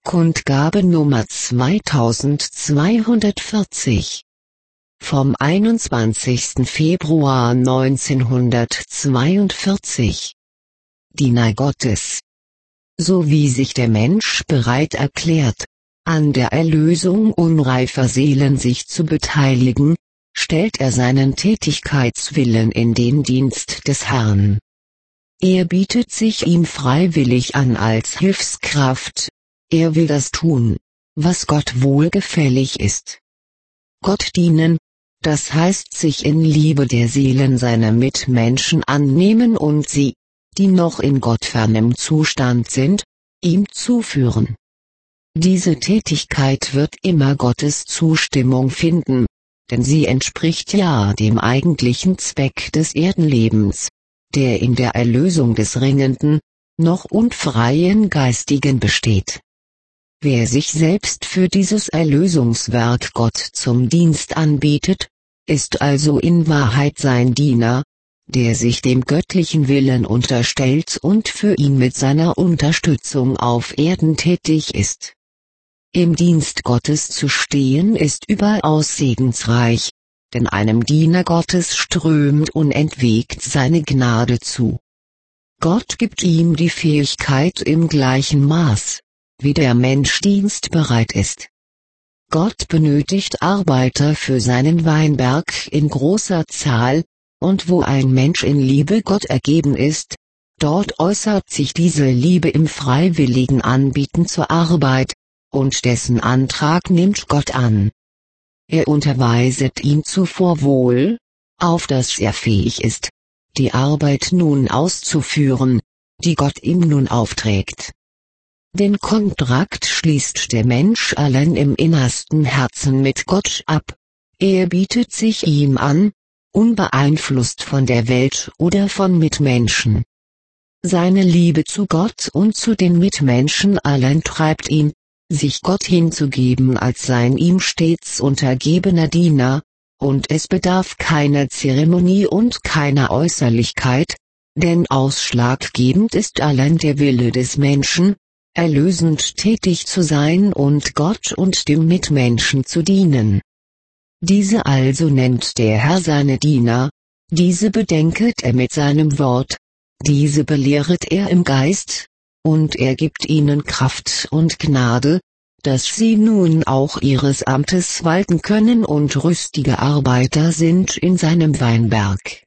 Kundgabe Nummer 2240 vom 21. Februar 1942. Diener Gottes. So wie sich der Mensch bereit erklärt, an der Erlösung unreifer Seelen sich zu beteiligen, stellt er seinen Tätigkeitswillen in den Dienst des Herrn. Er bietet sich ihm freiwillig an als Hilfskraft. Er will das tun, was Gott wohlgefällig ist. Gott dienen, das heißt sich in Liebe der Seelen seiner Mitmenschen annehmen und sie, die noch in gottfernem Zustand sind, ihm zuführen. Diese Tätigkeit wird immer Gottes Zustimmung finden, denn sie entspricht ja dem eigentlichen Zweck des Erdenlebens, der in der Erlösung des ringenden, noch unfreien Geistigen besteht. Wer sich selbst für dieses Erlösungswerk Gott zum Dienst anbietet, ist also in Wahrheit sein Diener, der sich dem göttlichen Willen unterstellt und für ihn mit seiner Unterstützung auf Erden tätig ist. Im Dienst Gottes zu stehen ist überaus segensreich, denn einem Diener Gottes strömt unentwegt seine Gnade zu. Gott gibt ihm die Fähigkeit im gleichen Maß, wie der Mensch dienstbereit ist. Gott benötigt Arbeiter für seinen Weinberg in großer Zahl, und wo ein Mensch in Liebe Gott ergeben ist, dort äußert sich diese Liebe im freiwilligen Anbieten zur Arbeit, und dessen Antrag nimmt Gott an. Er unterweiset ihn zuvor wohl, auf dass er fähig ist, die Arbeit nun auszuführen, die Gott ihm nun aufträgt. Den Kontrakt schließt der Mensch allein im innersten Herzen mit Gott ab. Er bietet sich ihm an, unbeeinflusst von der Welt oder von Mitmenschen. Seine Liebe zu Gott und zu den Mitmenschen allein treibt ihn, sich Gott hinzugeben als sein ihm stets untergebener Diener, und es bedarf keiner Zeremonie und keiner Äußerlichkeit, denn ausschlaggebend ist allein der Wille des Menschen, erlösend tätig zu sein und Gott und dem Mitmenschen zu dienen. Diese also nennt der Herr seine Diener, diese bedenket er mit seinem Wort, diese belehret er im Geist, und er gibt ihnen Kraft und Gnade, dass sie nun auch ihres Amtes walten können und rüstige Arbeiter sind in seinem Weinberg.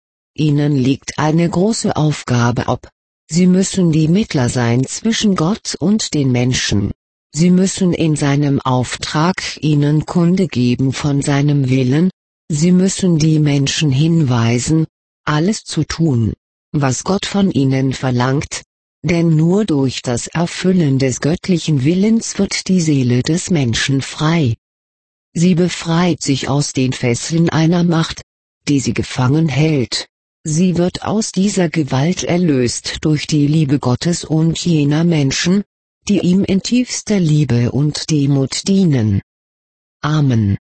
Ihnen liegt eine große Aufgabe ob. Sie müssen die Mittler sein zwischen Gott und den Menschen. Sie müssen in seinem Auftrag ihnen Kunde geben von seinem Willen. Sie müssen die Menschen hinweisen, alles zu tun, was Gott von ihnen verlangt, denn nur durch das Erfüllen des göttlichen Willens wird die Seele des Menschen frei. Sie befreit sich aus den Fesseln einer Macht, die sie gefangen hält. Sie wird aus dieser Gewalt erlöst durch die Liebe Gottes und jener Menschen, die ihm in tiefster Liebe und Demut dienen. Amen.